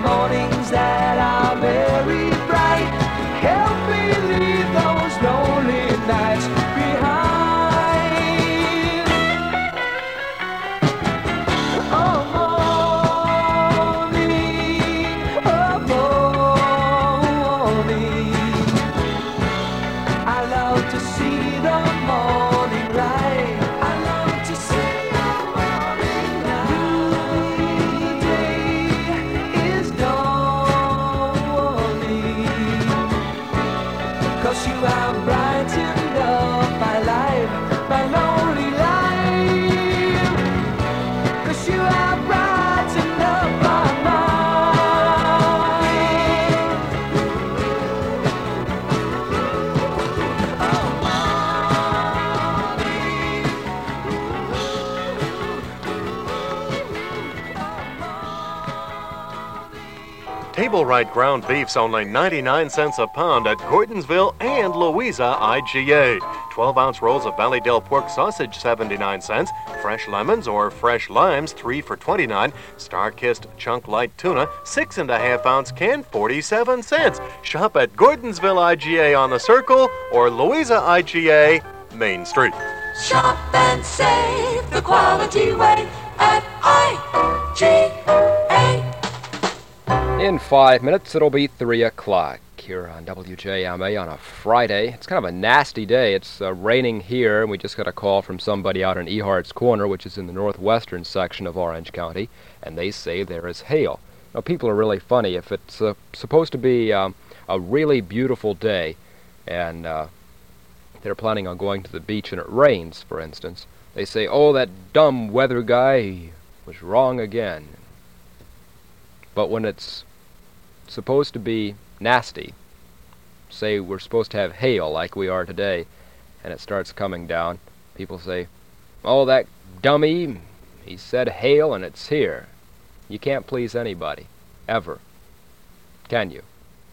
mornings that are very bright. Help me leave those lonely nights behind. Oh, morning. I love to see the morning light. I love to see the morning light. New day is dawning. 'Cause you have brightened up my life, my lonely life. 'Cause you have brightened up my mind. Oh, Table Right ground beef's only 99 cents a pound at Gordonsville and Louisa IGA. 12-ounce rolls of Valleydale pork sausage, 79 cents. Fresh lemons or fresh limes, 3 for 29. Star-kissed chunk light tuna, 6.5-ounce can, 47 cents. Shop at Gordonsville IGA on the Circle or Louisa IGA, Main Street. Shop and save the quality way at IGA. In 5 minutes, it'll be 3 o'clock here on WJMA on a Friday. It's kind of a nasty day. It's raining here, and we just got a call from somebody out in Ehart's Corner, which is in the northwestern section of Orange County, and they say there is hail. Now, people are really funny. If it's supposed to be a really beautiful day, and they're planning on going to the beach and it rains, for instance, they say, oh, that dumb weather guy was wrong again. But when it's supposed to be nasty, say we're supposed to have hail like we are today, and it starts coming down, people say, oh, that dummy, he said hail and it's here. You can't please anybody, ever. Can you?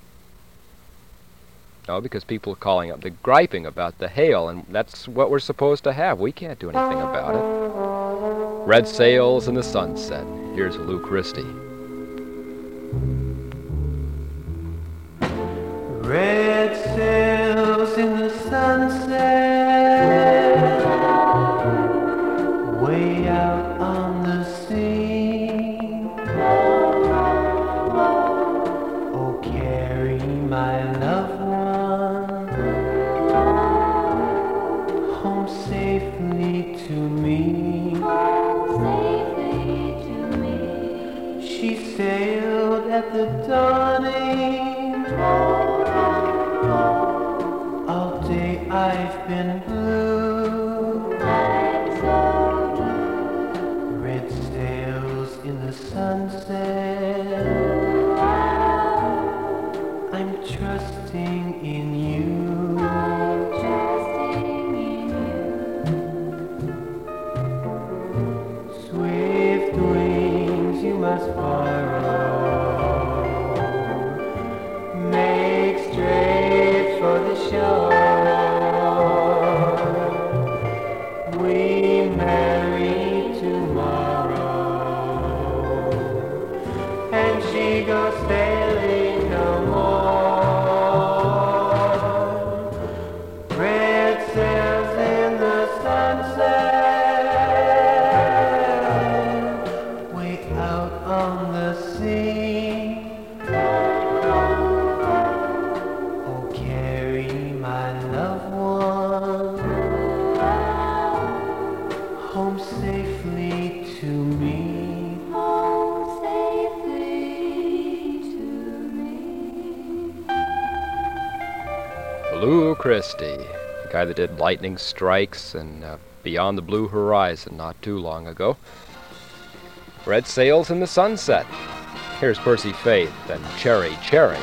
No, because people are calling up, they're griping about the hail, and that's what we're supposed to have. We can't do anything about it. Red sails in the sunset. Here's Lou Christie. Red sails in the sunset, way out on the sea. Oh, carry my loved one home safely to me. She sailed at the dawning. All day I've been blue. Red sails in the sunset. I'm trusting in you. Swift wings you must borrow. Make straight for the shore. We marry tomorrow, and she goes sailing no more. Red sails in the sunset, way out on the sea. Oh, carry my loved one home safely to me. Lou Christie, the guy that did Lightning Strikes and Beyond the Blue Horizon not too long ago. Red Sails in the Sunset. Here's Percy Faith and Cherry Cherry.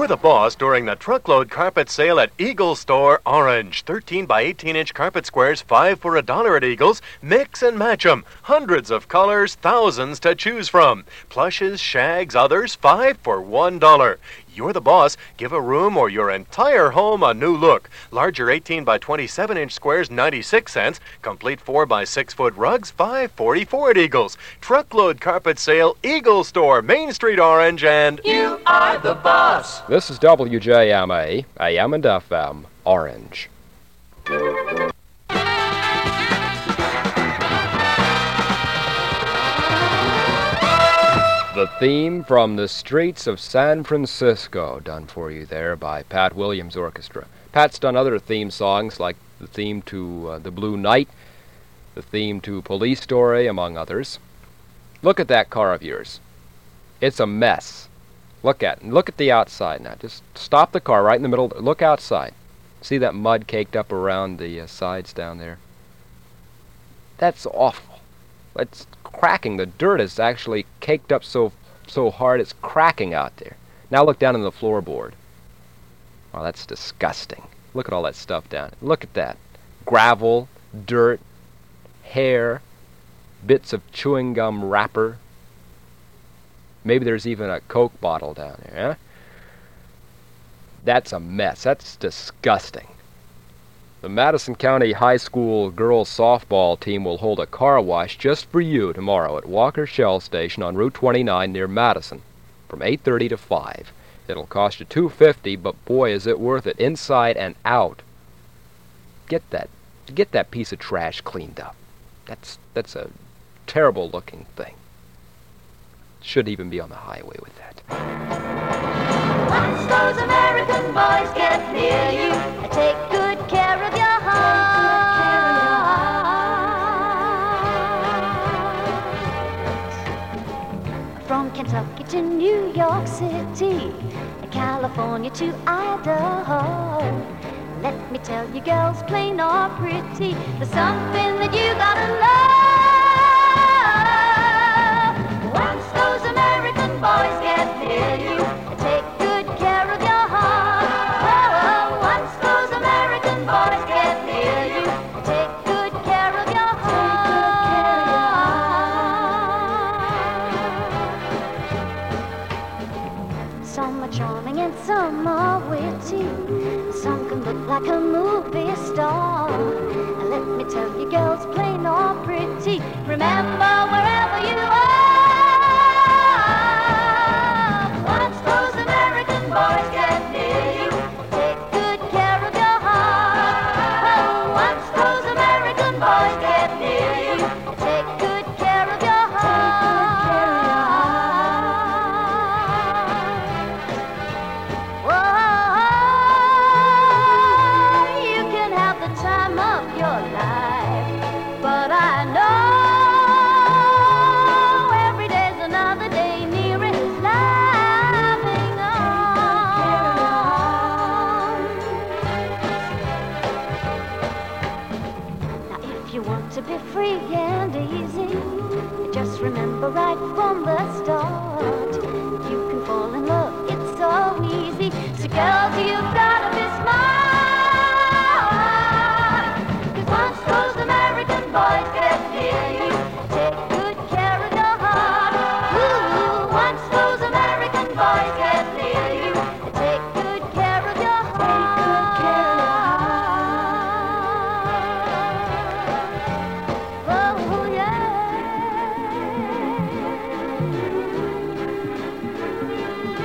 You're the boss during the truckload carpet sale at Eagle Store Orange. 13 by 18-inch carpet squares, 5 for $1 at Eagles. Mix and match 'em. Hundreds of colors, thousands to choose from. Plushes, shags, others, 5 for $1. You're the boss. Give a room or your entire home a new look. Larger 18 by 27-inch squares, 96 cents. Complete 4 by 6-foot rugs, $5.44 at Eagles. Truckload carpet sale, Eagle Store, Main Street Orange, and You are the boss. This is WJMA, AM and FM, Orange. The theme from the streets of San Francisco, done for you there by Pat Williams Orchestra. Pat's done other theme songs like the theme to The Blue Knight, the theme to Police Story, among others. Look at that car of yours. It's a mess. Look at the outside now. Just stop the car right in the middle. Look outside. See that mud caked up around the sides down there? That's awful. It's cracking. The dirt is actually caked up so hard it's cracking out there. Now look down on the floorboard. Oh, that's disgusting. Look at all that stuff down. Look at that. Gravel, dirt, hair, bits of chewing gum wrapper. Maybe there's even a Coke bottle down there, huh? That's a mess. That's disgusting. The Madison County High School girls softball team will hold a car wash just for you tomorrow at Walker Shell Station on Route 29 near Madison from 8:30 to 5. It'll cost you $2.50, but boy, is it worth it inside and out. Get that piece of trash cleaned up. That's a terrible looking thing. Should even be on the highway with that. Once those American boys get near you, take good care of your heart. From Kentucky to New York City, California to Idaho, let me tell you, girls, plain or pretty, there's something that you gotta love. Once those American boys get near you, take good care of your heart. Oh, once those American boys get near you, take good care of your heart. Some are charming and some are witty. Some can look like a movie star. And let me tell you, girls, plain or pretty, remember wherever you are, once those American boys get near you, take good care of your heart. Oh, once those American boys get near you, take good care of your heart. Whoa, you can have the time of your life, but I know every day's another day near his laughing arms. Now if you want to be free and easy, just remember right from the start, you can fall in love, it's so easy. So girls, you've gotta be smart, 'cause once those American boys get near you, take good care of your heart. Ooh, once those American boys get near you, take good care of your heart. Oh, yeah.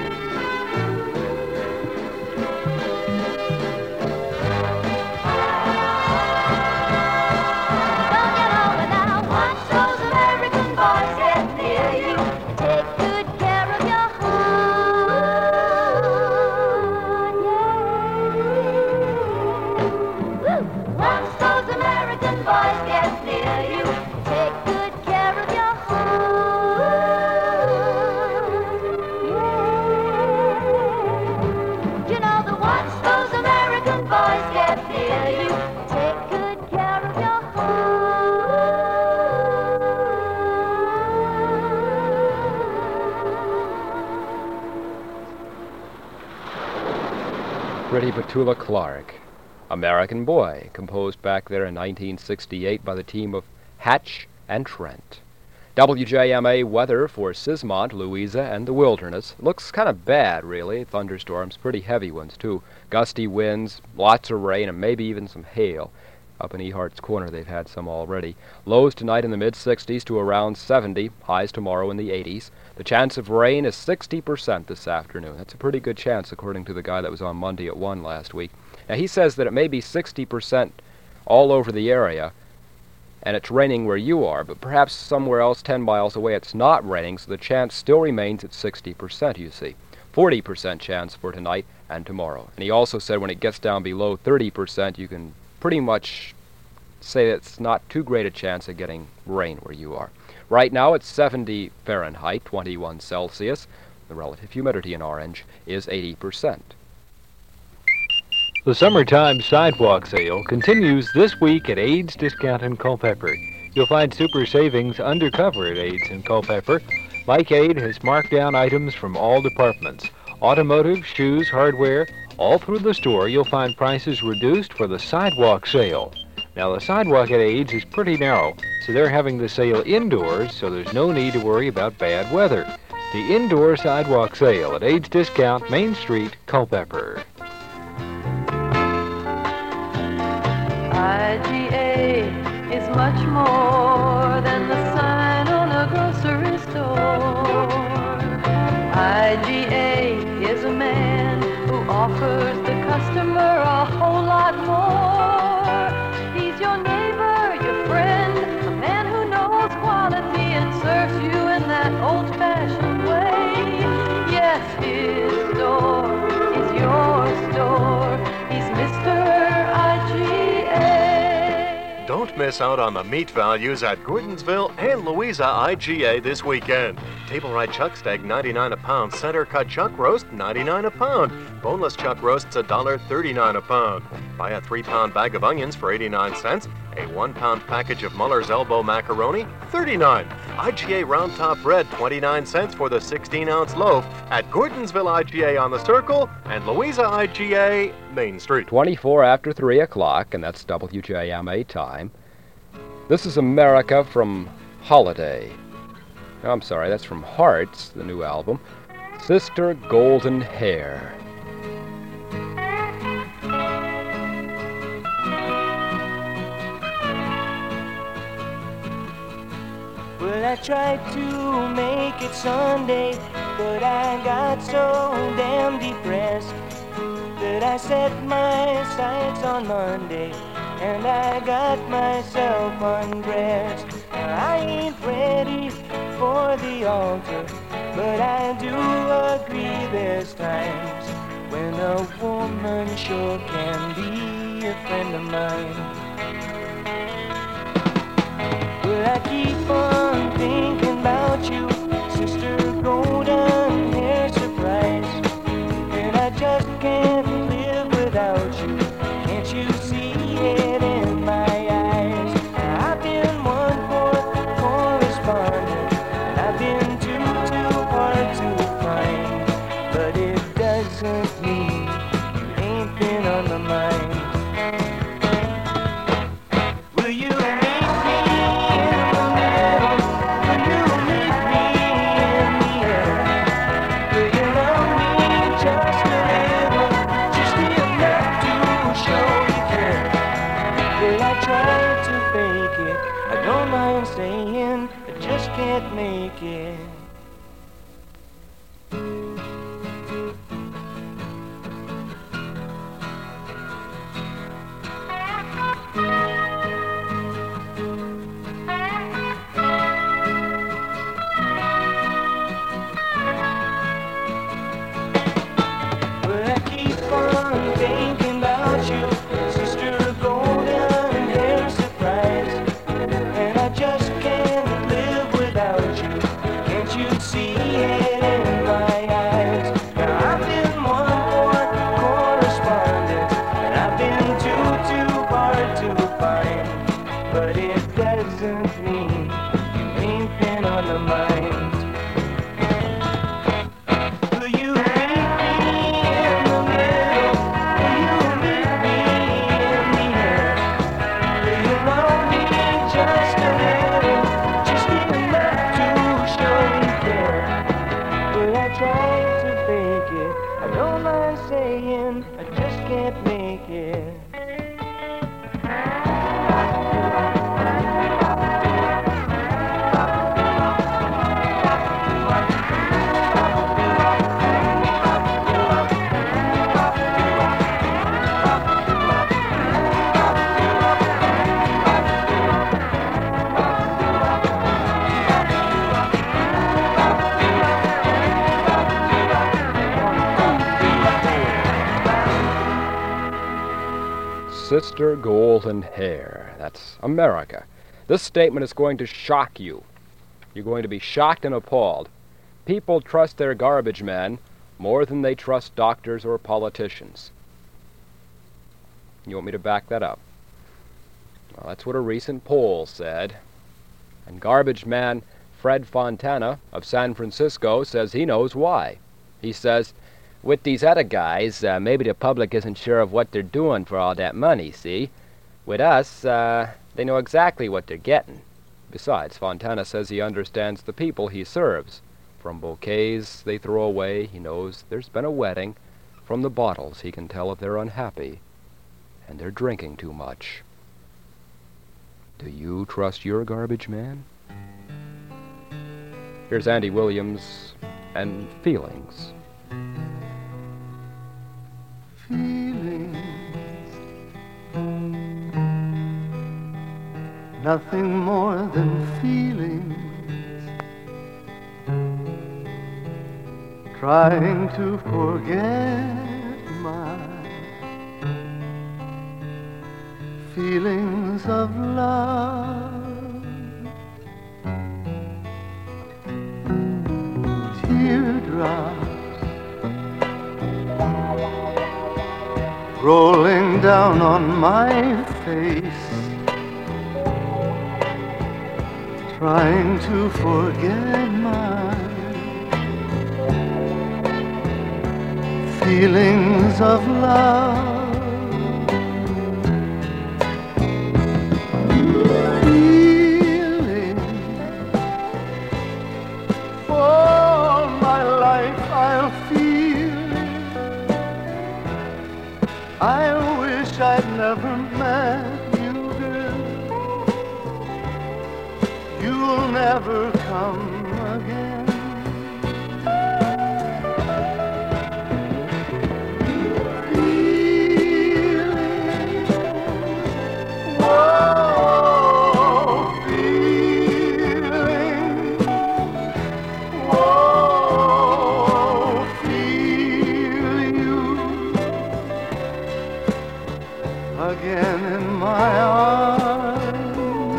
Bernie Petula Clark. American Boy, composed back there in 1968 by the team of Hatch and Trent. WJMA weather for Sismont, Louisa, and the Wilderness. Looks kind of bad, really. Thunderstorms, pretty heavy ones, too. Gusty winds, lots of rain, and maybe even some hail. Up in Ehart's Corner, they've had some already. Lows tonight in the mid-60s to around 70. Highs tomorrow in the 80s. The chance of rain is 60% this afternoon. That's a pretty good chance, according to the guy that was on Monday at 1 last week. Now, he says that it may be 60% all over the area, and it's raining where you are, but perhaps somewhere else 10 miles away it's not raining, so the chance still remains at 60%, you see. 40% chance for tonight and tomorrow. And he also said when it gets down below 30%, you can pretty much say that it's not too great a chance of getting rain where you are. Right now it's 70 Fahrenheit, 21 Celsius. The relative humidity in Orange is 80%. The summertime sidewalk sale continues this week at Ade's Discount in Culpeper. You'll find super savings undercover at Ade's in Culpeper. Like Ade has marked down items from all departments. Automotive, shoes, hardware, all through the store you'll find prices reduced for the sidewalk sale. Now the sidewalk at Ade's is pretty narrow, so they're having the sale indoors, so there's no need to worry about bad weather. The indoor sidewalk sale at Ade's Discount, Main Street, Culpeper. IGA is much more than the sign on a grocery store. IGA is a man who offers the customer a whole lot more. He's your neighbor, your friend, a man who knows quality and serves you in that old-fashioned way. Yes, his store is your store. He's Mr. Don't miss out on the meat values at Gordonsville and Louisa IGA this weekend. Table right chuck steak, 99 a pound. Center cut chuck roast, 99 a pound. Boneless chuck roasts, $1.39 a pound. Buy a 3-pound bag of onions for 89 cents. A 1-pound package of Muller's Elbow macaroni, 39. IGA round top bread, 29 cents for the 16-ounce loaf at Gordonsville IGA on the Circle and Louisa IGA, Main Street. 24 after 3 o'clock, and that's WJMA time. This is America from Holiday. No, I'm sorry, that's from Hearts, the new album. Sister Golden Hair. Well, I tried to make it Sunday, but I got so damn depressed that I set my sights on Monday and I got myself undressed. I ain't ready for the altar, but I do agree there's times when a woman sure can be a friend of mine. Well, I keep on thinking about you, Sister Golden Hair Surprise, and I just can't live without you. Can't you see it in my eyes? I've been one for correspondent, and I've been too hard to find, but it doesn't mean you ain't been on my mind. Will you meet me in the middle? Will you meet me in the end? Will you love me just a little, just enough to show you care? Will I try to fake it? I don't mind saying I just can't make it. Well, I keep on thinking about you, Sister Golden Hair Surprise, and I just can't live without you. Can't you see it in my eyes? Now I've been one for correspondence, and I've been too hard to find, but it doesn't mean you ain't been on the mind. Will you meet me in the middle? Will you sister golden hair. That's America. This statement is going to shock you. You're going to be shocked and appalled. People trust their garbage men more than they trust doctors or politicians. You want me to back that up? Well, that's what a recent poll said. And garbage man Fred Fontana of San Francisco says he knows why. He says, with these other guys, maybe the public isn't sure of what they're doing for all that money, see? With us, they know exactly what they're getting. Besides, Fontana says he understands the people he serves. From bouquets they throw away, he knows there's been a wedding. From the bottles, he can tell if they're unhappy and they're drinking too much. Do you trust your garbage man? Here's Andy Williams and Feelings. Feelings, nothing more than feelings, trying to forget my feelings of love. Teardrops rolling down on my face, trying to forget my feelings of love. Feelings, for my life I'll feel. I wish I'd never met you, girl. You'll never come again. Feelings, whoa, feelings, whoa, feel you again in my arms.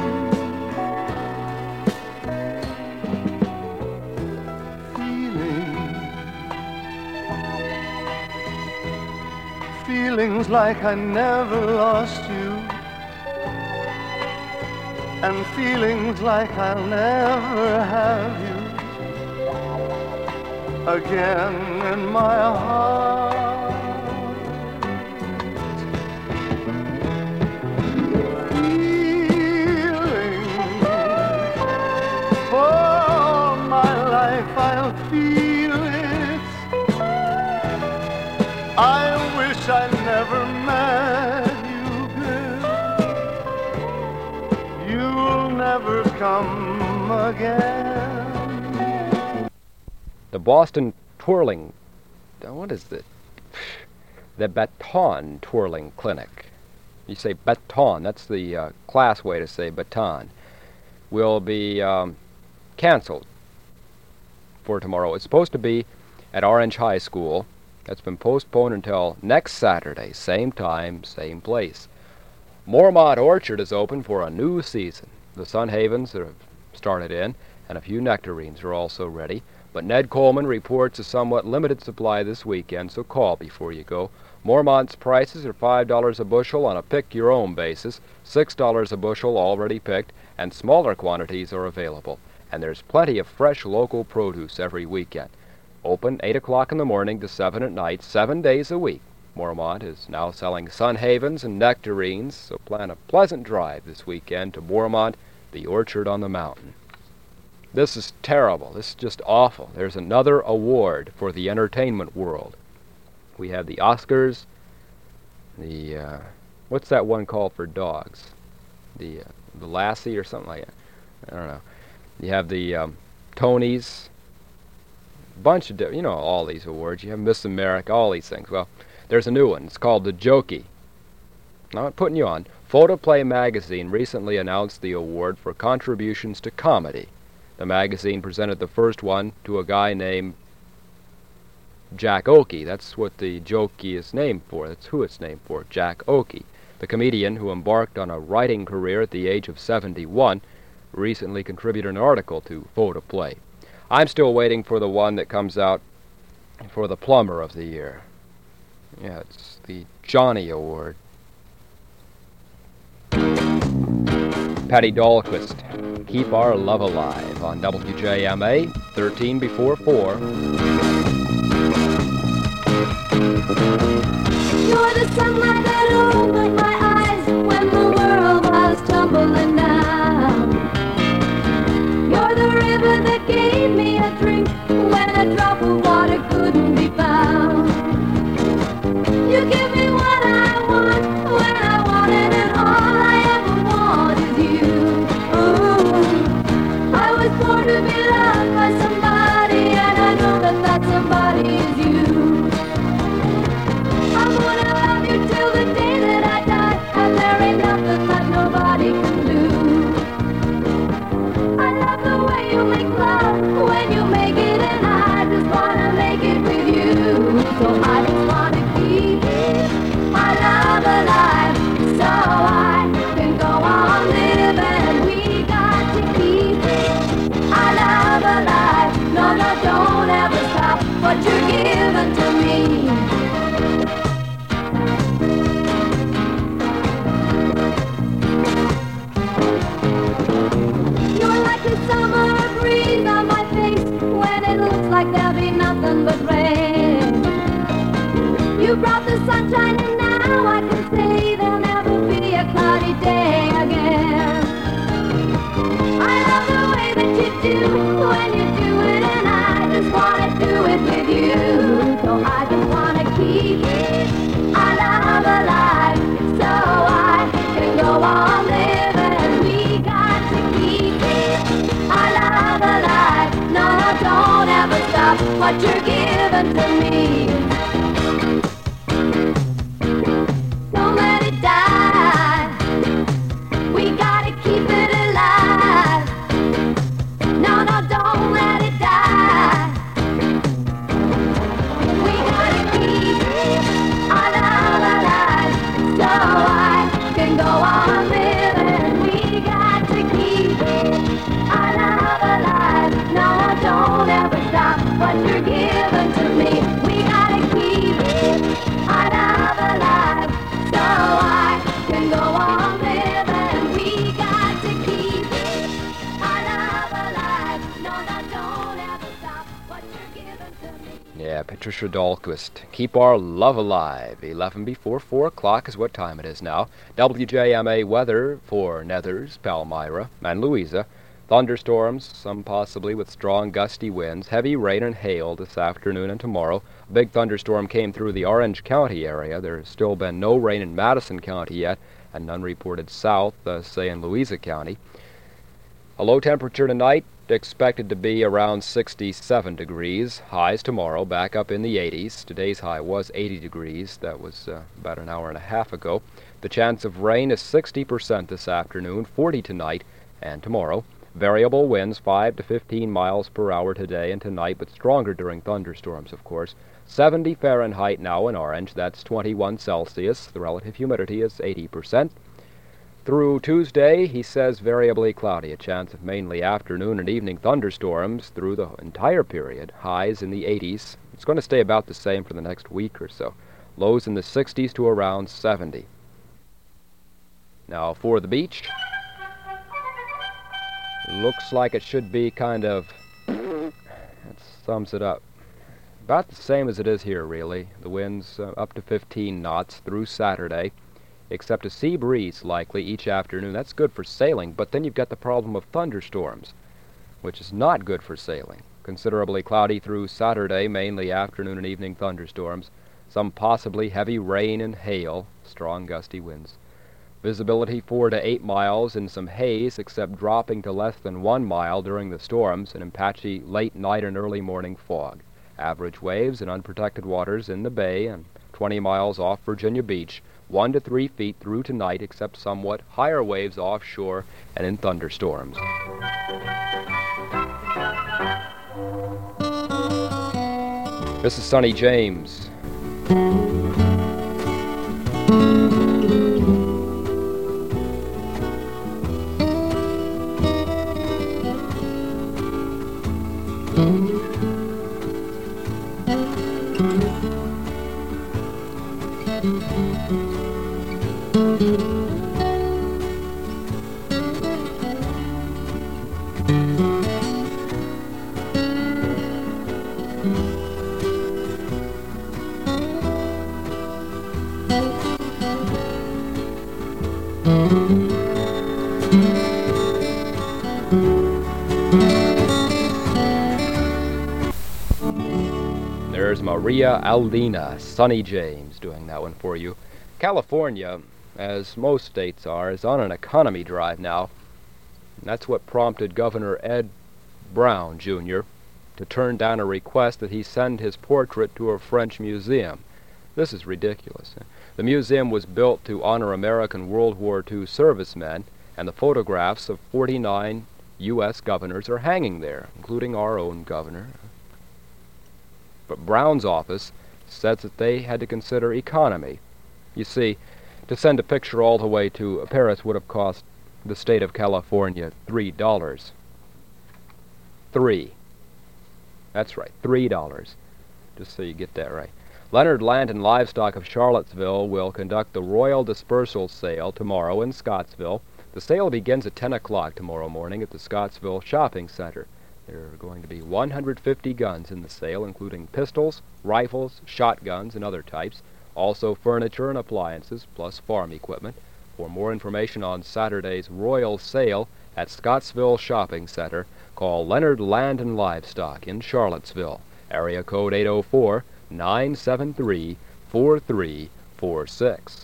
Feelings like I never lost you, and feelings like I'll never have you again in my heart. For my life I'll feel it. I wish I never met you, girl. You'll never come again. The Boston Twirling, what is it? The Baton Twirling Clinic. You say baton, that's the class way to say baton. Will be canceled for tomorrow. It's supposed to be at Orange High School. That's been postponed until next Saturday, same time, same place. Mormont Orchard is open for a new season. The Sun Havens have started in, and a few nectarines are also ready. But Ned Coleman reports a somewhat limited supply this weekend, so call before you go. Mormont's prices are $5 a bushel on a pick-your-own basis, $6 a bushel already picked, and smaller quantities are available. And there's plenty of fresh local produce every weekend. Open 8 o'clock in the morning to 7 at night, 7 days a week. Mormont is now selling Sun Havens and nectarines, so plan a pleasant drive this weekend to Mormont, the orchard on the mountain. This is terrible. This is just awful. There's another award for the entertainment world. We have the Oscars, the, what's that one called for dogs? The Lassie or something like that. I don't know. You have the Tonys, bunch of, all these awards. You have Miss America, all these things. Well, there's a new one. It's called the Jokey. Now, I'm putting you on. Photoplay magazine recently announced the award for contributions to comedy. The magazine presented the first one to a guy named Jack Oakey. That's what the Jokey is named for. That's who it's named for, Jack Oakey. The comedian, who embarked on a writing career at the age of 71, recently contributed an article to Photoplay. I'm still waiting for the one that comes out for the Plumber of the Year. Yeah, it's the Johnny Award. Patty Dahlquist, Keep Our Love Alive on WJMA, 13 before 4. You're the sunlight that opened my eyes when the world was tumbling down. You're the river that gave me a drink when a drop of water couldn't be found. You give me what I want when I want it, and all I ever want is you. Ooh, I was born to be loved by somebody, and I know that that somebody is you. I'm gonna love you till the day that I die, and there ain't nothing that nobody can do. I love the way you make love when you make it, and I just wanna make it with you. So I just wanna keep my love alive, so I can go on living. We got to keep our love alive. No, no, don't ever stop what you're giving to me. You're like the summer breeze on my face when it looks like there'll be nothing but rain. You brought the sunshine and now I can say there'll never be a cloudy day again. I love the way that you do when you do it, and I just wanna do it with you. So I just wanna keep our love alive, so I can go on living. We got to keep our love alive. No, no, don't ever stop what you're giving to me. Don't let it die. We gotta keep it alive. No, no, don't let it die. We gotta keep our love alive, so I can go on living. We got to keep our love alive. No, no, don't ever stop what you're giving to me. We gotta keep our love alive, so I can go on living. We got to keep our love alive. No, no, don't ever stop what you're giving to me. Yeah, Patricia Dahlquist, Keep Our Love Alive. 11 before 4 o'clock is what time it is now. WJMA weather for Nethers, Palmyra, and Louisa. Thunderstorms, some possibly with strong gusty winds, heavy rain and hail this afternoon and tomorrow. A big thunderstorm came through the Orange County area. There's still been no rain in Madison County yet, and none reported south, say in Louisa County. A low temperature tonight, expected to be around 67 degrees. Highs tomorrow, back up in the 80s. Today's high was 80 degrees. That was about an hour and a half ago. The chance of rain is 60% this afternoon, 40 tonight and tomorrow. Variable winds 5 to 15 miles per hour today and tonight, but stronger during thunderstorms, of course. 70 Fahrenheit now in Orange. That's 21 Celsius. The relative humidity is 80%. Through Tuesday, he says variably cloudy, a chance of mainly afternoon and evening thunderstorms through the entire period, highs in the 80s. It's going to stay about the same for the next week or so. Lows in the 60s to around 70. Now for the beach. Looks like it should be kind of, that sums it up, about the same as it is here, really. The winds up to 15 knots through Saturday, except a sea breeze likely each afternoon. That's good for sailing, but then you've got the problem of thunderstorms, which is not good for sailing. Considerably cloudy through Saturday, mainly afternoon and evening thunderstorms, some possibly heavy rain and hail, strong gusty winds. Visibility 4 to 8 miles and some haze, except dropping to less than 1 mile during the storms, and patchy late night and early morning fog. Average waves in unprotected waters in the bay and 20 miles off Virginia Beach, 1 to 3 feet through tonight, except somewhat higher waves offshore and in thunderstorms. This is Sonny James. Maria Aldina, Sonny James doing that one for you. California, as most states are, is on an economy drive now. And that's what prompted Governor Ed Brown, Jr., to turn down a request that he send his portrait to a French museum. This is ridiculous. The museum was built to honor American World War II servicemen, and the photographs of 49 U.S. governors are hanging there, including our own governor. But Brown's office says that they had to consider economy. You see, to send a picture all the way to Paris would have cost the state of California $3. That's right, $3. Just so you get that right. Leonard Land and Livestock of Charlottesville will conduct the Royal Dispersal Sale tomorrow in Scottsville. The sale begins at 10 o'clock tomorrow morning at the Scottsville Shopping Center. There are going to be 150 guns in the sale, including pistols, rifles, shotguns, and other types. Also furniture and appliances, plus farm equipment. For more information on Saturday's Royal Sale at Scottsville Shopping Center, call Leonard Land and Livestock in Charlottesville. Area code 804-973-4346.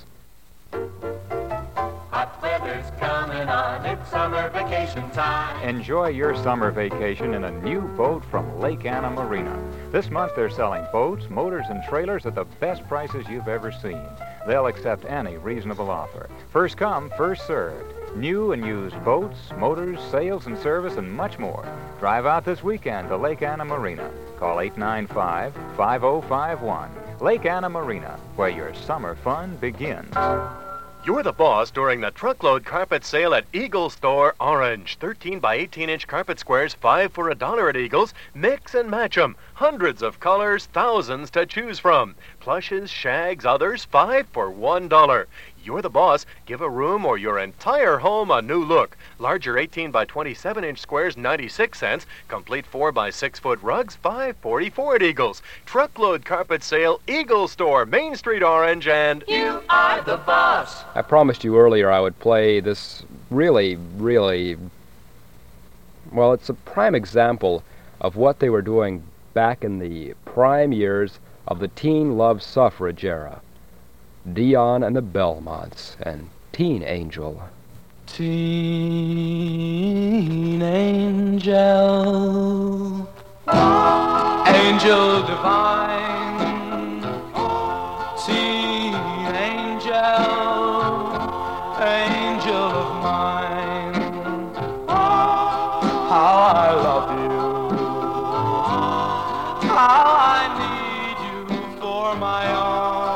Hot weather's coming on, it's summer vacation time. Enjoy your summer vacation in a new boat from Lake Anna Marina. This month they're selling boats, motors, and trailers at the best prices you've ever seen. They'll accept any reasonable offer. First come, first served. New and used boats, motors, sales and service, and much more. Drive out this weekend to Lake Anna Marina. Call 895-5051. Lake Anna Marina, where your summer fun begins. You're the boss during the truckload carpet sale at Eagle Store Orange. 13 by 18-inch carpet squares, 5 for $1 at Eagles. Mix and match 'em. Hundreds of colors, thousands to choose from. Plushes, shags, others, 5 for $1. You're the boss. Give a room or your entire home a new look. Larger 18 by 27-inch squares, 96 cents. Complete 4 by 6-foot rugs, $5.44 at Eagles. Truckload carpet sale, Eagle Store, Main Street Orange, and You are the boss. I promised you earlier I would play this really, well, it's a prime example of what they were doing back in the prime years of the teen love suffrage era. Dion and the Belmonts and Teen Angel. Teen angel, angel divine, teen angel, angel of mine. How I love you, how I need you for my own.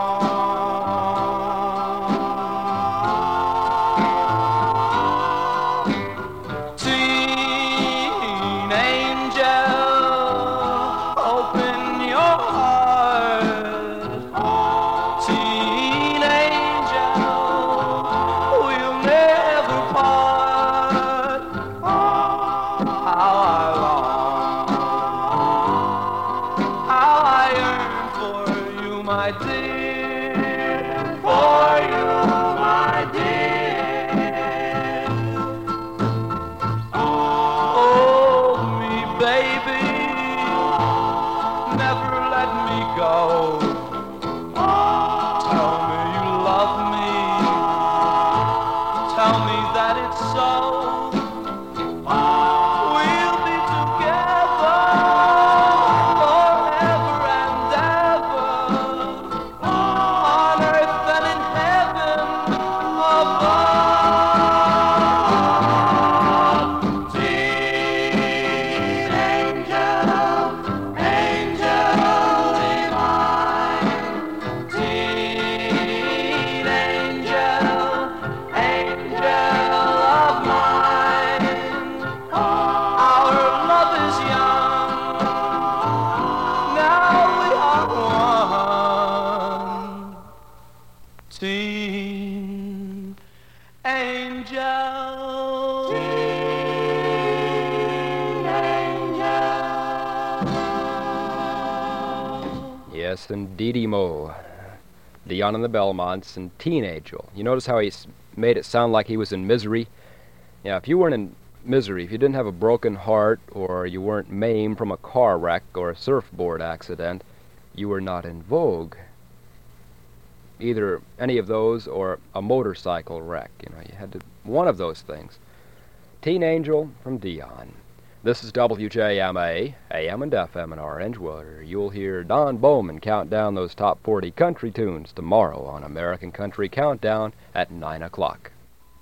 Yes, and Dee Dee Mo, Dion and the Belmonts, and Teen Angel. You notice how he made it sound like he was in misery? Yeah, if you weren't in misery, if you didn't have a broken heart, or you weren't maimed from a car wreck or a surfboard accident, you were not in vogue. Either any of those or a motorcycle wreck. You had to one of those things. Teen Angel from Dion. This is WJMA, AM and FM in Orange, where you'll hear Don Bowman count down those top 40 country tunes tomorrow on American Country Countdown at 9 o'clock.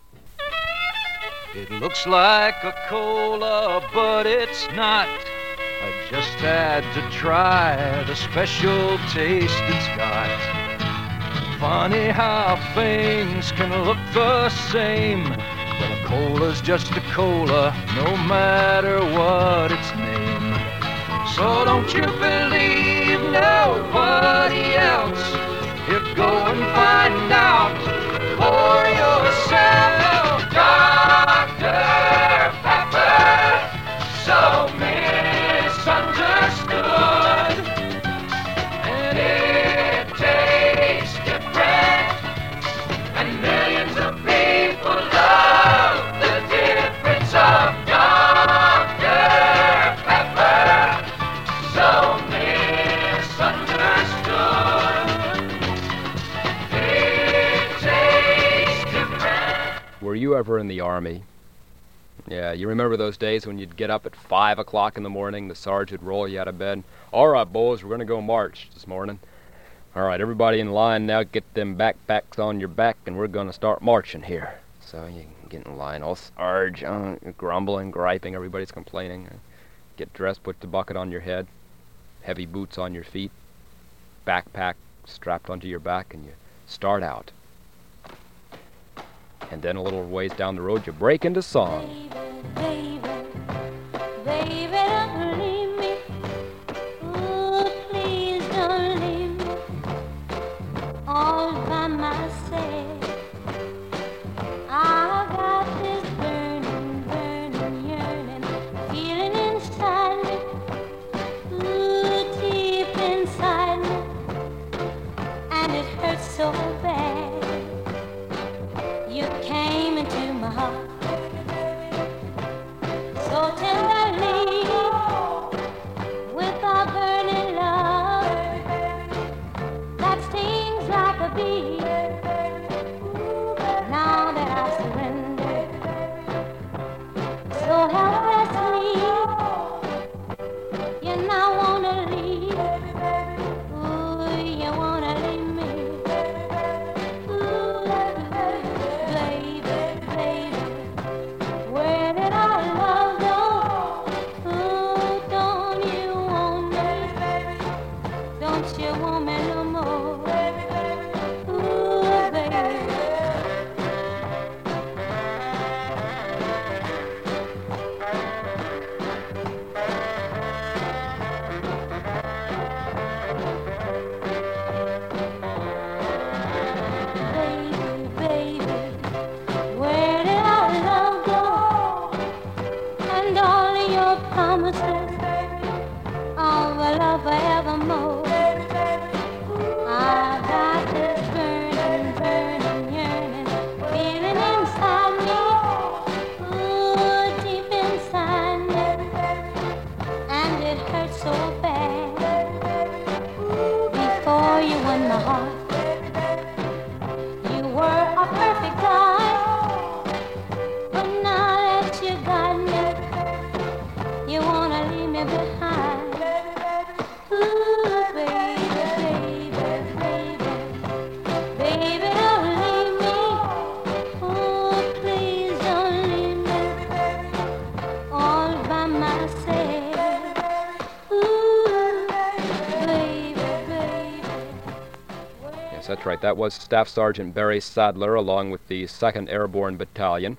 It looks like a cola, but it's not. I just had to try the special taste it's got. Funny how things can look the same, but a cola's just a cola, no matter what its name. So don't you believe nobody else. You go and find out for yourself. Dr. Pepper, so misunderstood, and it tastes different, and millions of people love the difference of Dr. Pepper, so misunderstood. It tastes different. Were you ever in the Army? Yeah, you remember those days when you'd get up at 5 o'clock in the morning, the sergeant would roll you out of bed. All right, boys, we're going to go march this morning. All right, everybody in line now, get them backpacks on your back, and we're going to start marching here. So you get in line, all Sarge, grumbling, griping, everybody's complaining. Get dressed, put the bucket on your head, heavy boots on your feet, backpack strapped onto your back, and you start out. And then a little ways down the road, you break into song. Baby, baby, don't leave me. Ooh, please don't leave me all by myself. I've got this burning, burning, yearning feeling inside me. Ooh, deep inside me, and it hurts so bad. You came into my heart so tenderly with a burning love that stings like a bee. Now that I surrender so helplessly, you now wanna leave. Ooh, you wanna leave me. That's right. That was Staff Sergeant Barry Sadler along with the 2nd Airborne Battalion.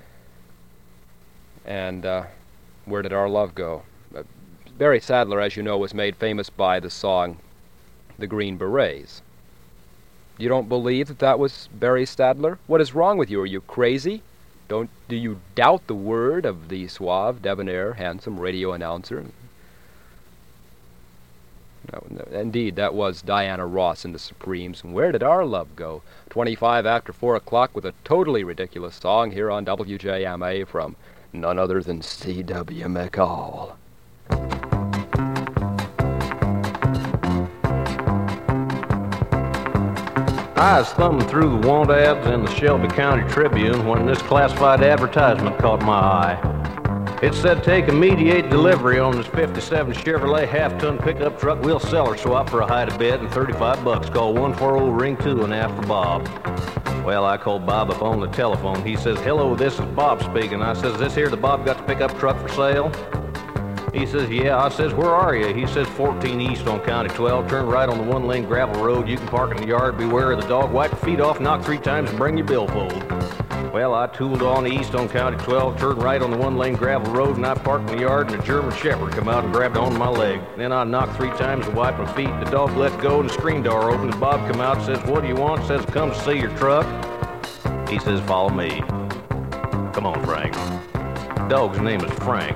And Where Did Our Love Go? Barry Sadler, as you know, was made famous by the song The Green Berets. You don't believe that that was Barry Sadler? What is wrong with you? Are you crazy? Do you doubt the word of the suave, debonair, handsome radio announcer? No, indeed, that was Diana Ross in the Supremes. And Where Did Our Love Go? 25 after 4 o'clock with a totally ridiculous song here on WJMA from none other than C.W. McCall. I was thumbing through the want ads in the Shelby County Tribune when this classified advertisement caught my eye. It said, take immediate delivery on this 57 Chevrolet half-ton pickup truck. We'll sell or swap for a hide bid and $35. Call 140 ring 2 and ask for Bob. Well, I called Bob up on the telephone. He says, hello, this is Bob speaking. I says, this here the Bob got the pickup truck for sale? He says, yeah. I says, where are you? He says, 14 East on County 12. Turn right on the one-lane gravel road. You can park in the yard. Beware of the dog. Wipe your feet off, knock 3 times, and bring your billfold. Well, I tooled on east on County 12, turned right on the one-lane gravel road, and I parked in the yard, and a German Shepherd come out and grabbed onto my leg. Then I knocked 3 times and wiped my feet. The dog let go, and the screen door opened, and Bob come out and says, what do you want? Says, come to see your truck. He says, follow me. Come on, Frank. Dog's name is Frank.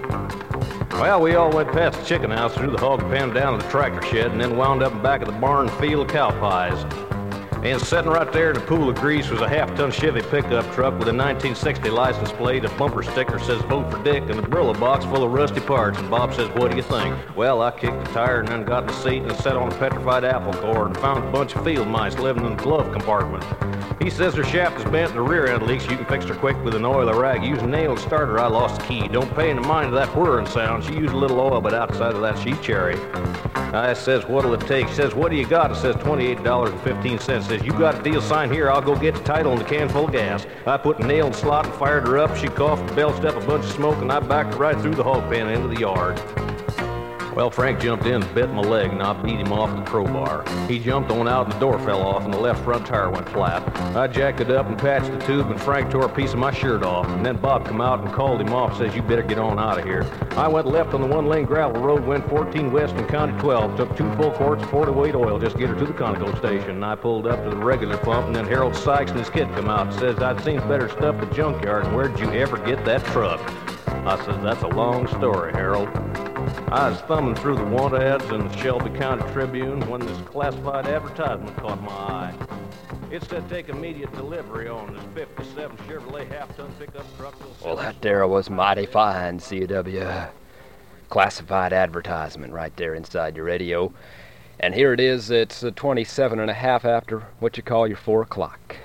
Well, we all went past the chicken house, through the hog pen, down to the tractor shed, and then wound up in back of the barn field of cow pies. And sitting right there in a pool of grease was a half-ton Chevy pickup truck with a 1960 license plate, a bumper sticker says vote for Dick, and a Brillo box full of rusty parts. And Bob says, what do you think? Well, I kicked the tire and then got in the seat and sat on a petrified apple core and found a bunch of field mice living in the glove compartment. He says her shaft is bent and the rear end leaks. You can fix her quick with an oil or rag. Use a nailed starter, I lost the key. Don't pay any mind to that whirring sound. She used a little oil, but outside of that, she's cherry. I says, what'll it take? She says, what do you got? It says $28.15. Says, you got a deal signed here. I'll go get the title and the can full of gas. I put the nail in the slot and fired her up. She coughed and belched up a bunch of smoke, and I backed her right through the hog pen into the yard. Well, Frank jumped in and bit my leg, and I beat him off with a crowbar. He jumped on out, and the door fell off, and the left front tire went flat. I jacked it up and patched the tube, and Frank tore a piece of my shirt off. And then Bob come out and called him off, says, you better get on out of here. I went left on the one-lane gravel road, went 14 west in County 12, took 2 full quarts of 40-weight oil just to get her to the Conoco station. And I pulled up to the regular pump, and then Harold Sykes and his kid come out and says, I'd seen better stuff at the junkyard, and where'd you ever get that truck? I says, that's a long story, Harold. I was thumbing through the want ads in the Shelby County Tribune when this classified advertisement caught my eye. It said take immediate delivery on this 57 Chevrolet half-ton pickup truck. Well, that there was mighty fine, CW. Classified advertisement right there inside your radio. And here it is. It's 27 and a half after what you call your 4 o'clock.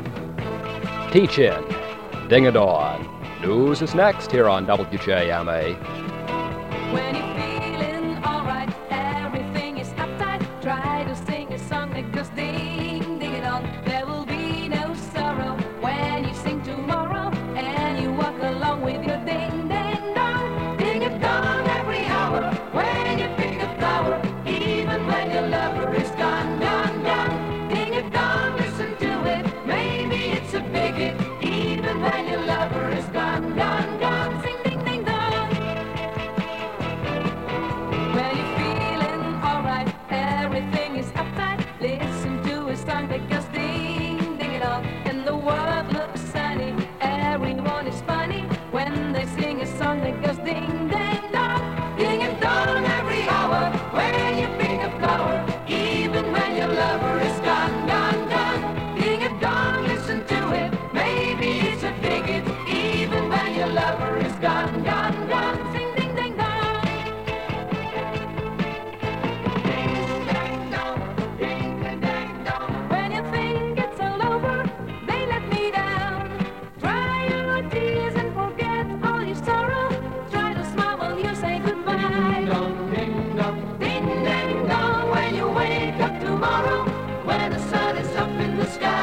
Teach-in, Ding-a-Dawn. News is next here on WJMA. When you're feeling alright, everything is uptight. Try to sing a song that goes ding, ding it on. There will be no sorrow when you sing tomorrow and you walk along with your ding, ding, dong. Ding it dong every hour when you pick a flower, even when your lover is gone, gone, gone. Ding it dong, listen to it. Maybe it's a bigot, even when your lover is gone, gone, gone. Sing ding, ding, dong. When you're feeling alright, everything is uptight. Listen to a song that goes ding, ding it on. And the world looks sunny, everyone is funny when they sing a song that goes ding, ding, dong. Ding and dong every hour when you pick a flower, even when your lover is gone, gone, gone. Ding and dong, listen to it. Maybe it's a bigot, even when your lover is gone, gone, gone. Sing ding, ding, dong. When you think it's all over, they let me down. Dry your tears and forget all your sorrow. Try to smile while you say goodbye. Ding dong, ding dong, ding ding dong. When you wake up tomorrow, when the sun is up in the sky.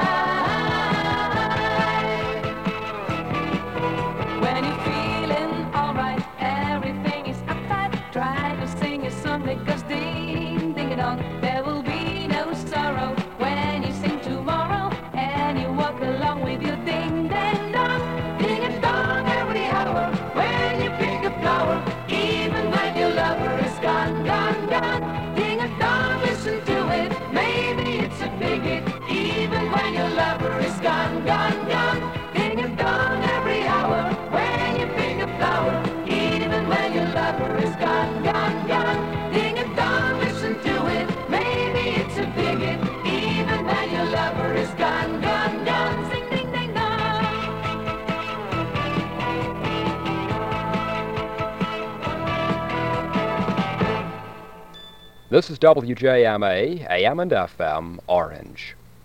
When you're feeling alright, everything is uptight. Try to sing a song that goes ding, ding it on. There will be no sorrow when you sing tomorrow and you walk along with your ding, ding, dong. Ding and dong every hour when you pick a flower, even when your lover is gone, gone, gone. Ding and dong, listen to it. Maybe it's a bigot, even when your lover is gone, gone, gone. Ding and dong every hour when you pick a flower, even when your lover is gone, gone, gone. Ding and dong, listen to it. Maybe it's a bigot, even when your lover is gone, gone, gone. Sing ding ding dong. This is WJMA, AM and FM, Orange.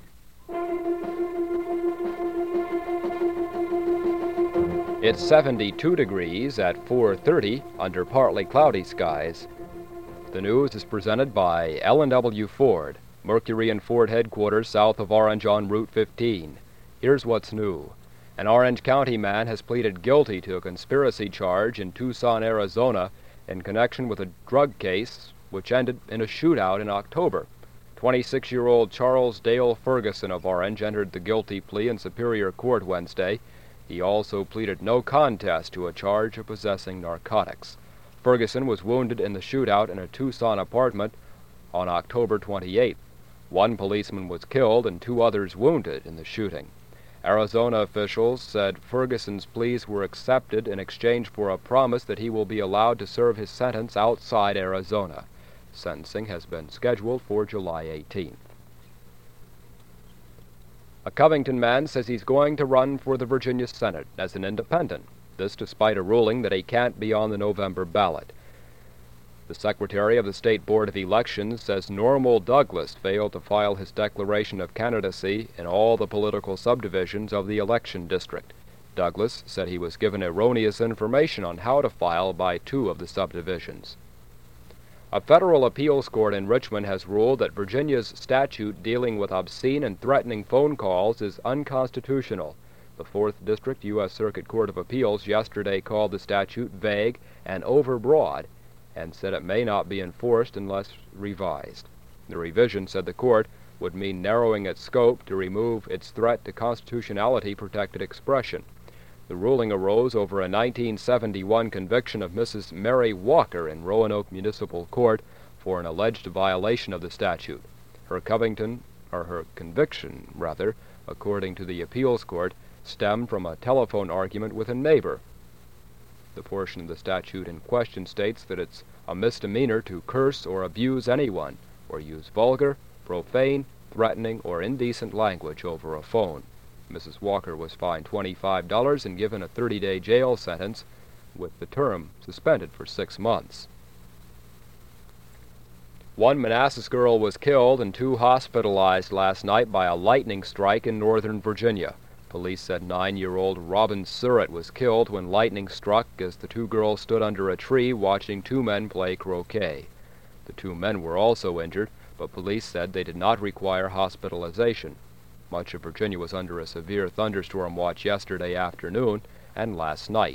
It's 72 degrees at 4:30 under partly cloudy skies. The news is presented by L&W Ford, Mercury and Ford headquarters south of Orange on Route 15. Here's what's new. An Orange County man has pleaded guilty to a conspiracy charge in Tucson, Arizona, in connection with a drug case which ended in a shootout in October. 26-year-old Charles Dale Ferguson of Orange entered the guilty plea in Superior Court Wednesday. He also pleaded no contest to a charge of possessing narcotics. Ferguson was wounded in the shootout in a Tucson apartment on October 28th. One policeman was killed and 2 others wounded in the shooting. Arizona officials said Ferguson's pleas were accepted in exchange for a promise that he will be allowed to serve his sentence outside Arizona. Sentencing has been scheduled for July 18th. A Covington man says he's going to run for the Virginia Senate as an independent, this despite a ruling that he can't be on the November ballot. The Secretary of the State Board of Elections says Normal Douglas failed to file his declaration of candidacy in all the political subdivisions of the election district. Douglas said he was given erroneous information on how to file by 2 of the subdivisions. A federal appeals court in Richmond has ruled that Virginia's statute dealing with obscene and threatening phone calls is unconstitutional. The 4th District U.S. Circuit Court of Appeals yesterday called the statute vague and overbroad and said it may not be enforced unless revised. The revision, said the court, would mean narrowing its scope to remove its threat to constitutionality-protected expression. The ruling arose over a 1971 conviction of Mrs. Mary Walker in Roanoke Municipal Court for an alleged violation of the statute. Her conviction, according to the appeals court, stemmed from a telephone argument with a neighbor. The portion of the statute in question states that it's a misdemeanor to curse or abuse anyone, or use vulgar, profane, threatening, or indecent language over a phone. Mrs. Walker was fined $25 and given a 30-day jail sentence, with the term suspended for 6 months. One Manassas girl was killed and 2 hospitalized last night by a lightning strike in northern Virginia. Police said 9-year-old Robin Surratt was killed when lightning struck as the 2 girls stood under a tree watching 2 men play croquet. The 2 men were also injured, but police said they did not require hospitalization. Much of Virginia was under a severe thunderstorm watch yesterday afternoon and last night.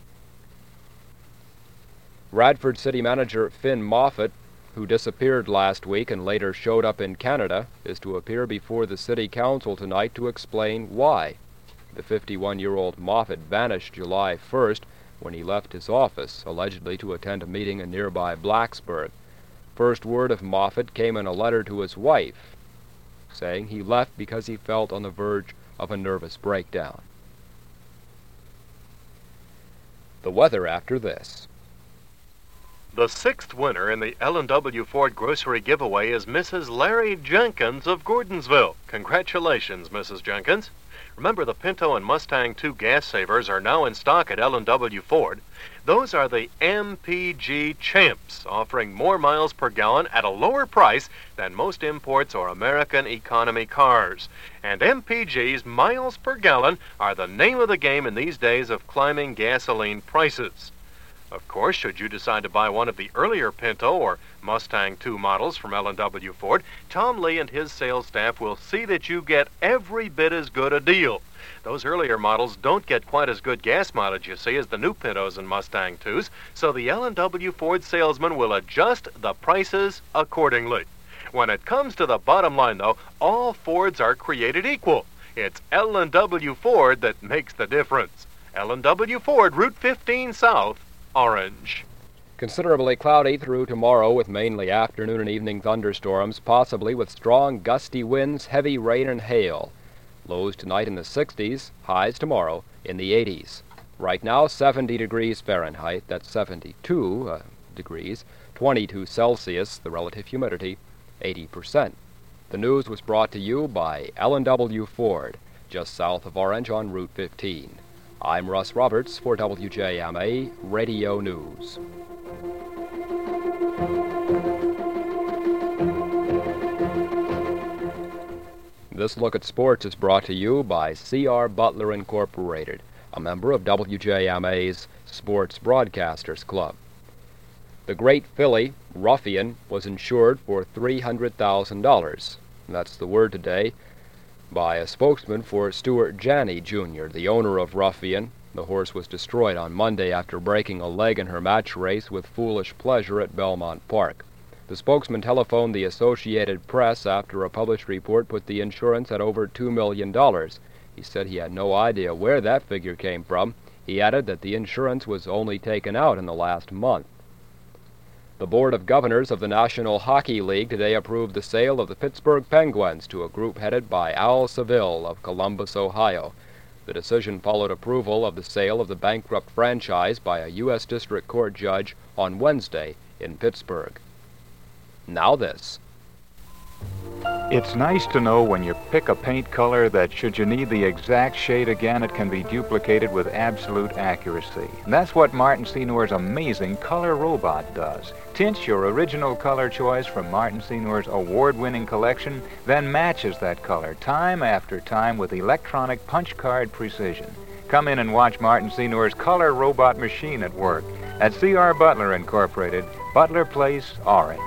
Radford City Manager Finn Moffett, who disappeared last week and later showed up in Canada, is to appear before the City Council tonight to explain why. The 51-year-old Moffett vanished July 1st when he left his office, allegedly to attend a meeting in nearby Blacksburg. First word of Moffett came in a letter to his wife, saying he left because he felt on the verge of a nervous breakdown. The weather after this. The 6th winner in the L&W Ford grocery giveaway is Mrs. Larry Jenkins of Gordonsville. Congratulations, Mrs. Jenkins. Remember, the Pinto and Mustang 2 gas savers are now in stock at L&W Ford. Those are the MPG Champs, offering more miles per gallon at a lower price than most imports or American economy cars. And MPG's miles per gallon are the name of the game in these days of climbing gasoline prices. Of course, should you decide to buy one of the earlier Pinto or Mustang 2 models from L&W Ford, Tom Lee and his sales staff will see that you get every bit as good a deal. Those earlier models don't get quite as good gas mileage, you see, as the new Pintos and Mustang 2s, so the L&W Ford salesman will adjust the prices accordingly. When it comes to the bottom line, though, all Fords are created equal. It's L&W Ford that makes the difference. L&W Ford, Route 15 South, Orange. Considerably cloudy through tomorrow with mainly afternoon and evening thunderstorms, possibly with strong gusty winds, heavy rain, and hail. Lows tonight in the 60s, highs tomorrow in the 80s. Right now, 70 degrees Fahrenheit, that's 72 degrees, 22 Celsius, the relative humidity, 80%. The news was brought to you by L&W Ford, just south of Orange on Route 15. I'm Russ Roberts for WJMA Radio News. This Look at Sports is brought to you by C.R. Butler Incorporated, a member of WJMA's Sports Broadcasters Club. The Great Filly, Ruffian, was insured for $300,000. That's the word today by a spokesman for Stuart Janney, Jr., the owner of Ruffian. The horse was destroyed on Monday after breaking a leg in her match race with Foolish Pleasure at Belmont Park. The spokesman telephoned the Associated Press after a published report put the insurance at over $2 million. He said he had no idea where that figure came from. He added that the insurance was only taken out in the last month. The Board of Governors of the National Hockey League today approved the sale of the Pittsburgh Penguins to a group headed by Al Seville of Columbus, Ohio. The decision followed approval of the sale of the bankrupt franchise by a U.S. District Court judge on Wednesday in Pittsburgh. Now this. It's nice to know when you pick a paint color that should you need the exact shade again, it can be duplicated with absolute accuracy. And that's what Martin Senior's amazing Color Robot does. Tints your original color choice from Martin Senior's award-winning collection, then matches that color time after time with electronic punch card precision. Come in and watch Martin Senior's Color Robot machine at work at C.R. Butler Incorporated, Butler Place, Orange.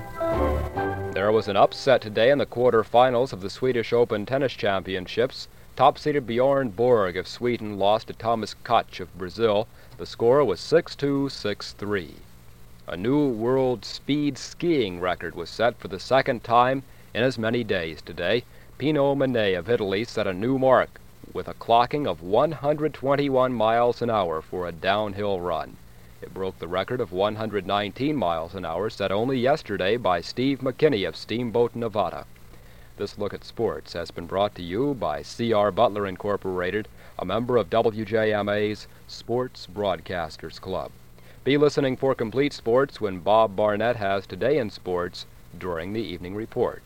There was an upset today in the quarterfinals of the Swedish Open Tennis Championships. Top-seeded Bjorn Borg of Sweden lost to Thomas Koch of Brazil. The score was 6-2, 6-3. A new world speed skiing record was set for the second time in as many days today. Pino Manet of Italy set a new mark with a clocking of 121 miles an hour for a downhill run. It broke the record of 119 miles an hour set only yesterday by Steve McKinney of Steamboat, Nevada. This Look at Sports has been brought to you by C.R. Butler Incorporated, a member of WJMA's Sports Broadcasters Club. Be listening for complete sports when Bob Barnett has Today in Sports during the evening report.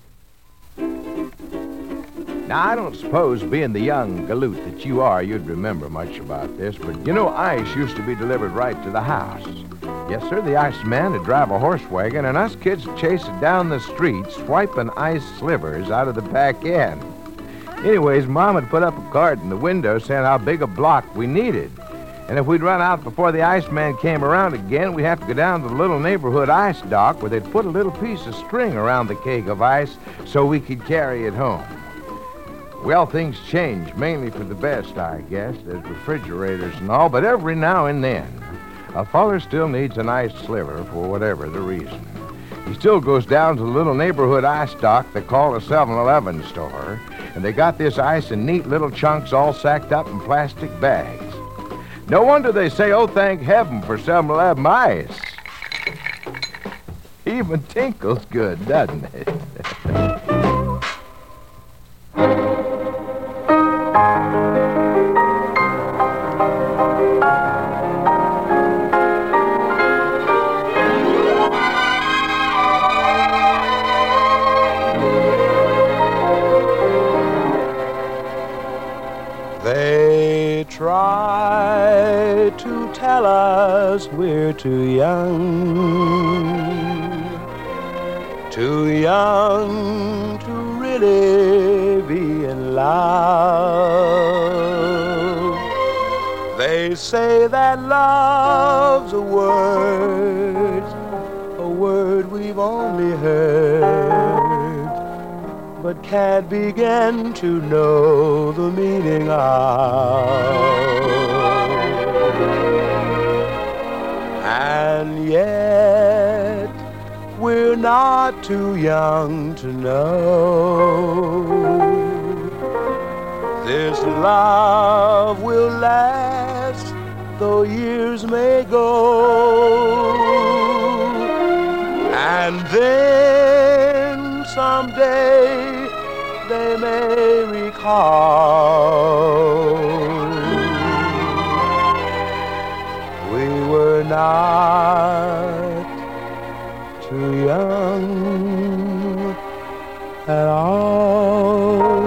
Now, I don't suppose, being the young galoot that you are, you'd remember much about this, but you know ice used to be delivered right to the house. Yes, sir, the iceman would drive a horse wagon, and us kids would chase it down the street, swiping ice slivers out of the back end. Anyways, Mom would put up a card in the window saying how big a block we needed. And if we'd run out before the iceman came around again, we'd have to go down to the little neighborhood ice dock where they'd put a little piece of string around the keg of ice so we could carry it home. Well, things change, mainly for the best, I guess. There's refrigerators and all, but every now and then, a feller still needs an ice sliver for whatever the reason. He still goes down to the little neighborhood ice dock they call a 7-Eleven store, and they got this ice in neat little chunks all sacked up in plastic bags. No wonder they say, oh, thank heaven for 7-Eleven ice. Even tinkles good, doesn't it? They try to tell us we're too young to really be in love. They say that love's a word we've only heard, but can't begin to know the meaning of. And yet, we're not too young to know this love will last, though years may go. And then someday they may recall we were not too young at all.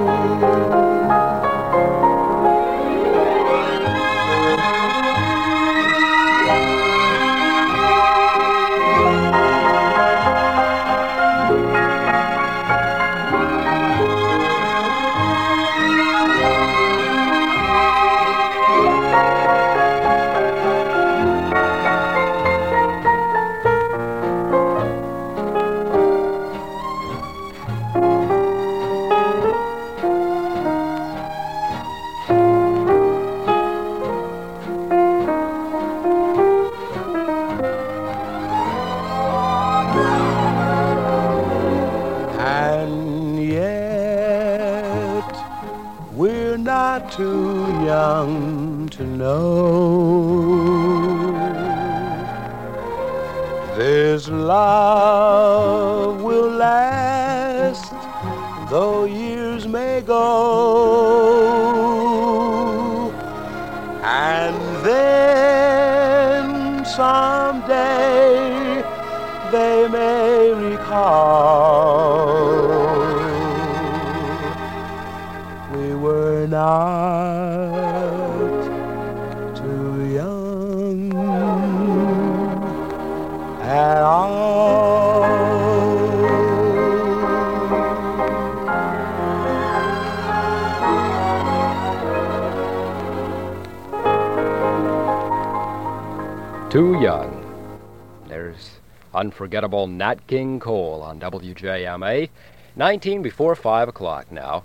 too young to know. This love will last, though years may go. And then someday they may recall we were not too young at all. Too young. There's unforgettable Nat King Cole on WJMA. 19 before 5 o'clock now.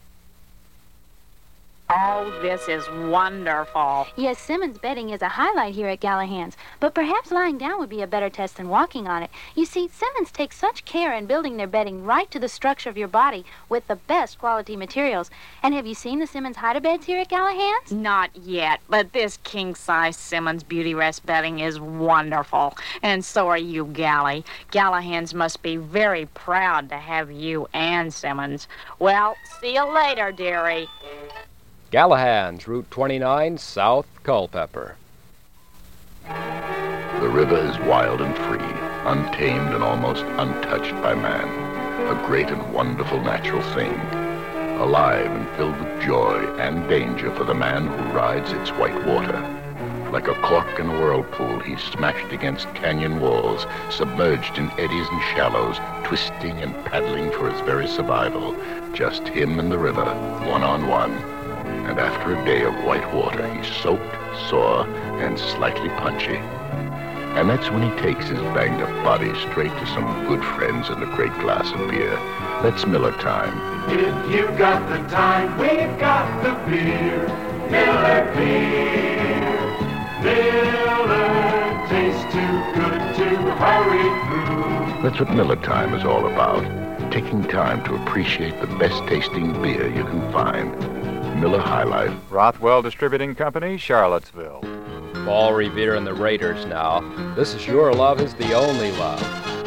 Oh, this is wonderful. Yes, Simmons bedding is a highlight here at Gallahan's, but perhaps lying down would be a better test than walking on it. You see, Simmons takes such care in building their bedding right to the structure of your body with the best quality materials. And have you seen the Simmons Hida beds here at Gallahan's? Not yet, but this king-size Simmons Beauty Rest bedding is wonderful. And so are you, Gally. Gallahan's must be very proud to have you and Simmons. Well, see you later, dearie. Gallahan's, Route 29, South Culpeper. The river is wild and free, untamed and almost untouched by man. A great and wonderful natural thing. Alive and filled with joy and danger for the man who rides its white water. Like a cork in a whirlpool, he's smashed against canyon walls, submerged in eddies and shallows, twisting and paddling for his very survival. Just him and the river, one-on-one. And after a day of white water, he's soaked, sore, and slightly punchy. And that's when he takes his banged-up body straight to some good friends and a great glass of beer. That's Miller time. If you've got the time, we've got the beer. Miller beer. Miller tastes too good to hurry through. That's what Miller time is all about. Taking time to appreciate the best-tasting beer you can find. Miller High Life. Rothwell Distributing Company, Charlottesville. Paul Revere and the Raiders now. This is Your Love is the Only Love.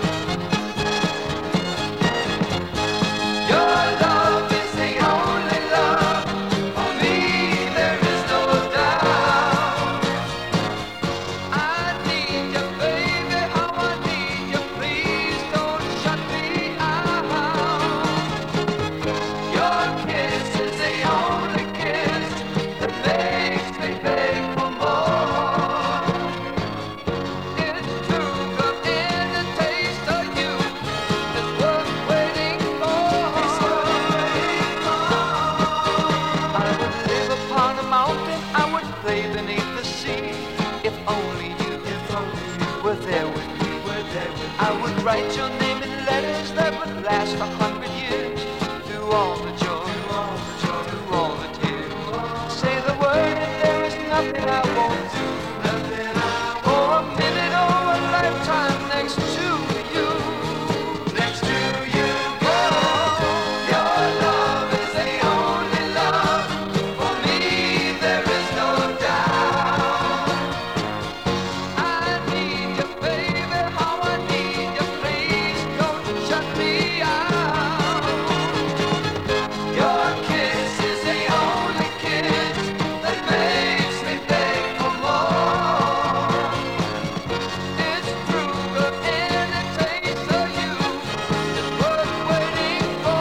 Your love is the only love. For me, there is no doubt. I need you, baby. How I need you. Please don't shut me out. Your kiss is the only kiss that makes me beg for more. It's too good in the taste of you. It's worth waiting for. I would live upon a mountain. I would play beneath the sea. If only you were there with me. I would write your name in letters that would last 100 years. Through all the joy, through all the tears. Say the word and there is nothing I won't do. For a minute or a lifetime next to you. Next to you, girl. Your love is the only love. For me, there is no doubt. I need you, baby. How I need you. Please don't shut me out. Your kiss is the only kiss that makes me beg for more. It's true, good in the taste of you. It's worth waiting for.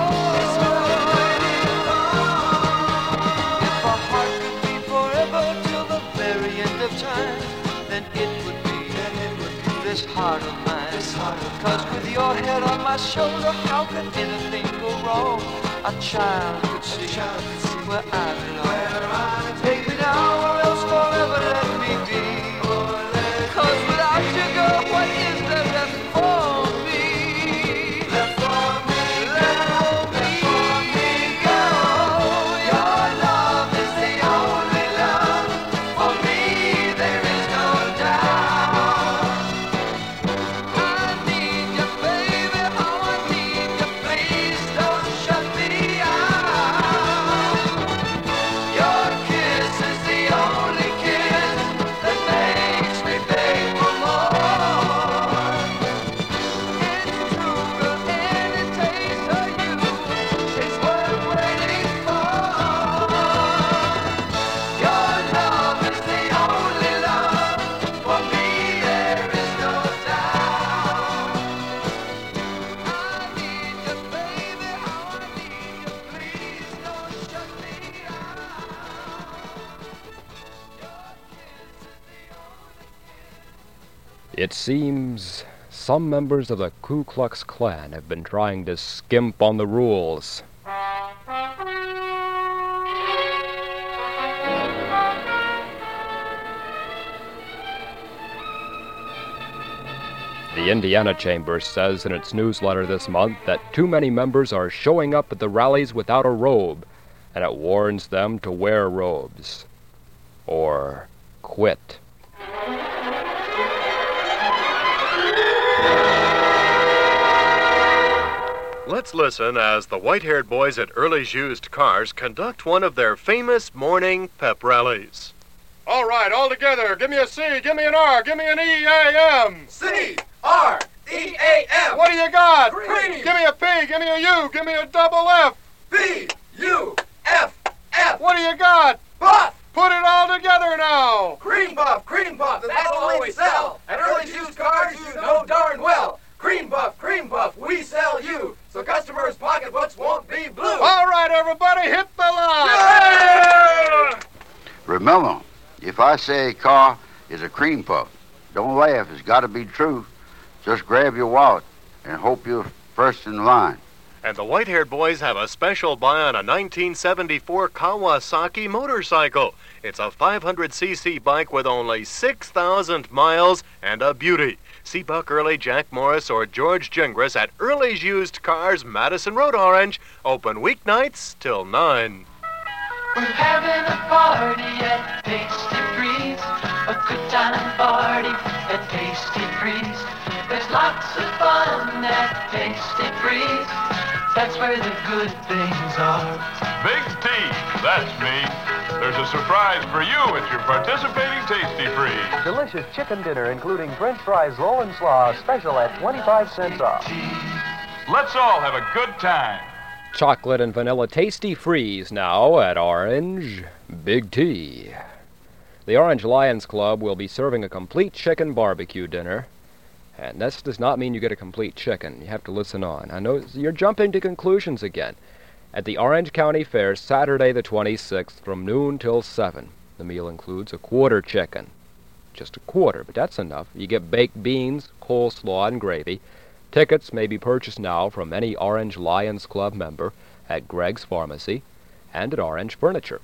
If our heart could be forever till the very end of time, then it would be this heart of mine. 'Cause with your head on my shoulder, how could anything go wrong? A child could see where I belong. Take me now or else forever let me be. 'Cause without you, girl, what is there left for me? Left for me, girl. Your love is the only love. For me, there is no doubt. I need you, baby. How I need you. Please don't shut me out. Your It seems some members of the Ku Klux Klan have been trying to skimp on the rules. The Indiana Chamber says in its newsletter this month that too many members are showing up at the rallies without a robe, and it warns them to wear robes. Or quit. Let's listen as the white-haired boys at Early's Used Cars conduct one of their famous morning pep rallies. All right, all together. Give me a C, give me an R, give me an E-A-M. C-R-E-A-M. What do you got? Cream. Give me a P, give me a U, give me a double F. B-U-F-F. What do you got? Buff. Put it all together now. Cream Buff, that's all we sell. At Early's Used Cars, you know darn well. Cream Buff, we sell you. So customers' pocketbooks won't be blue. All right, everybody, hit the line. Yeah! Remember, if I say a car is a cream puff, don't laugh. It's got to be true. Just grab your wallet and hope you're first in line. And the white-haired boys have a special buy on a 1974 Kawasaki motorcycle. It's a 500cc bike with only 6,000 miles and a beauty. See Buck Early, Jack Morris, or George Gingras at Early's Used Cars, Madison Road, Orange. Open weeknights till 9. We're having a party at Tasty Freeze. A good time party at Tasty Freeze. There's lots of fun at Tasty Freeze. That's where the good things are. Big T, that's me. There's a surprise for you at your participating Tasty Freeze. Delicious chicken dinner including French fries, roll and slaw, special at 25 cents off. Let's all have a good time. Chocolate and vanilla Tasty Freeze now at Orange Big T. The Orange Lions Club will be serving a complete chicken barbecue dinner. And this does not mean you get a complete chicken. You have to listen on. I know you're jumping to conclusions again. At the Orange County Fair, Saturday the 26th, from noon till 7. The meal includes a quarter chicken. Just a quarter, but that's enough. You get baked beans, coleslaw, and gravy. Tickets may be purchased now from any Orange Lions Club member at Greg's Pharmacy and at Orange Furniture.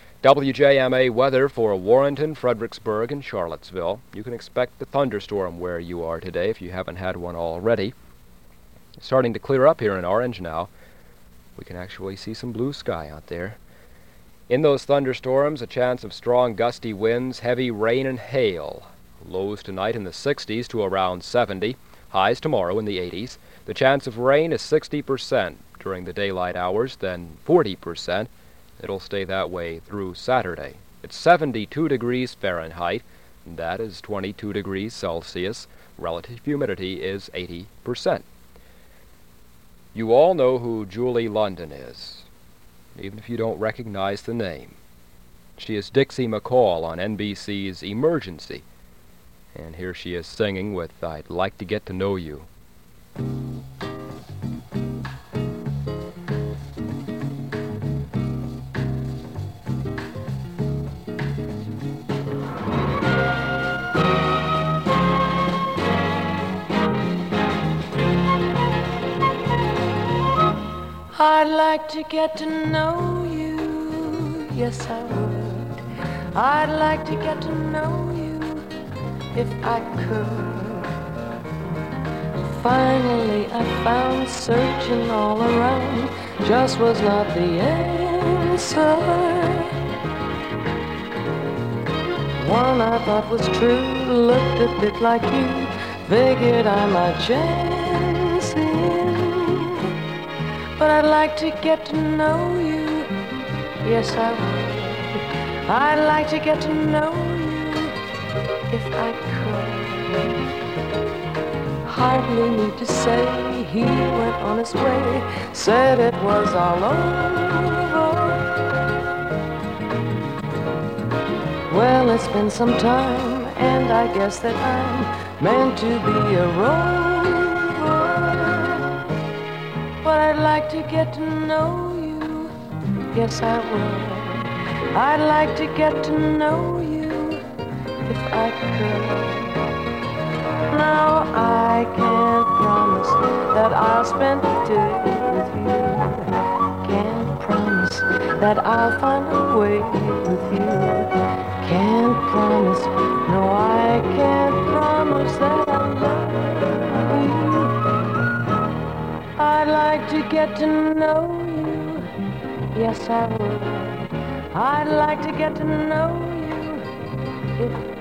WJMA weather for Warrenton, Fredericksburg, and Charlottesville. You can expect a thunderstorm where you are today if you haven't had one already. It's starting to clear up here in Orange now. We can actually see some blue sky out there. In those thunderstorms, a chance of strong gusty winds, heavy rain, and hail. Lows tonight in the 60s to around 70. Highs tomorrow in the 80s. The chance of rain is 60% during the daylight hours, then 40%. It'll stay that way through Saturday. It's 72 degrees Fahrenheit. That is 22 degrees Celsius. Relative humidity is 80%. You all know who Julie London is, even if you don't recognize the name. She is Dixie McCall on NBC's Emergency. And here she is singing with I'd Like to Get to Know You. I'd like to get to know you, yes I would. I'd like to get to know you if I could. Finally I found, searching all around, just was not the answer. One I thought was true, looked a bit like you, figured I might chance in. But I'd like to get to know you, yes I would. I'd like to get to know you if I could. Hardly need to say he went on his way, said it was all over. Well, it's been some time, and I guess that I'm meant to be a rover. But I'd like to get to know you, yes I would. I'd like to get to know you if I could. I can't promise that I'll spend a day with you. Can't promise that I'll find a way with you. Can't promise, no, I can't promise that I'll love you. I'd like to get to know you, yes I would. I'd like to get to know you if